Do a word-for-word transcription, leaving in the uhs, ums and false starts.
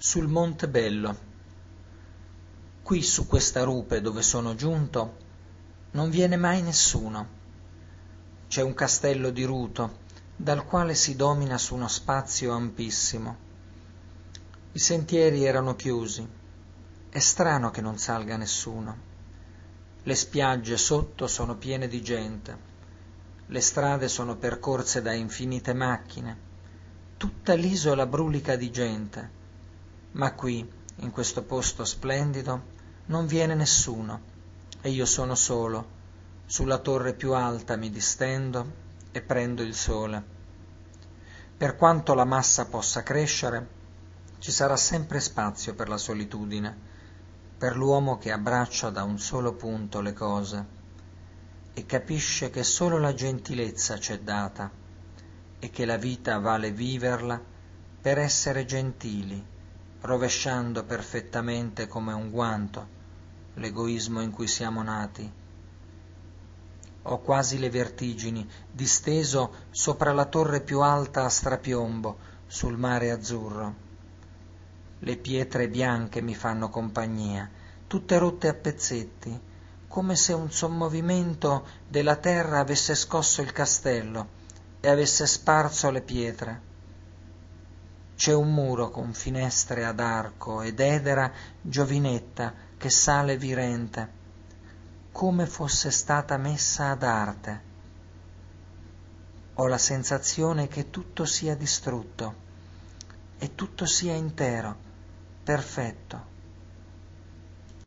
Sul Monte Bello. Qui su questa rupe dove sono giunto non viene mai nessuno. C'è un castello diruto dal quale si domina su uno spazio ampissimo. I sentieri erano chiusi. È strano che non salga nessuno. Le spiagge sotto sono piene di gente. Le strade sono percorse da infinite macchine. Tutta l'isola brulica di gente. Ma qui, in questo posto splendido, non viene nessuno e io sono solo. Sulla torre più alta mi distendo e prendo il sole. Per quanto la massa possa crescere, ci sarà sempre spazio per la solitudine, per l'uomo che abbraccia da un solo punto le cose e capisce che solo la gentilezza c'è data e che la vita vale viverla per essere gentili, rovesciando perfettamente come un guanto l'egoismo in cui siamo nati. Ho quasi le vertigini, disteso sopra la torre più alta a strapiombo sul mare azzurro. Le pietre bianche mi fanno compagnia, tutte rotte a pezzetti, come se un sommovimento della terra avesse scosso il castello e avesse sparso le pietre. C'è un muro con finestre ad arco ed edera giovinetta che sale virente, come fosse stata messa ad arte. Ho la sensazione che tutto sia distrutto e tutto sia intero, perfetto.